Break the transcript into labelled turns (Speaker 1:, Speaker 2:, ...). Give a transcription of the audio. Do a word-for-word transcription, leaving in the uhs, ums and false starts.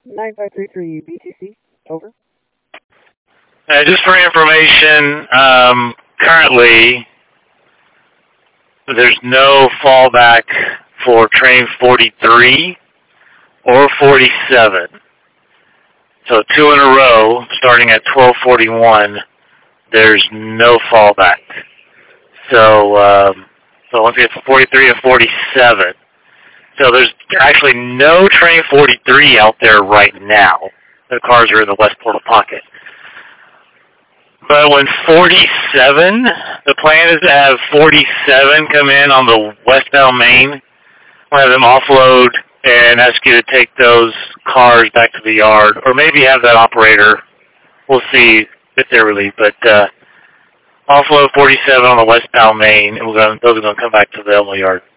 Speaker 1: nine five three three B T C, over.
Speaker 2: Uh, just for information, um, currently there's no fallback for train forty-three or forty-seven. So two in a row, starting at twelve forty-one, there's no fallback. So, um, so once you get to forty-three and forty-seven, so there's actually no train forty-three out there right now. The cars are in the West Portal Pocket. But when forty-seven, the plan is to have forty-seven come in on the westbound main. We'll have them offload and ask you to take those cars back to the yard, or maybe have that operator. We'll see if they're relieved. But uh, offload forty-seven on the westbound main, and we're gonna, those are going to come back to the Elmo yard.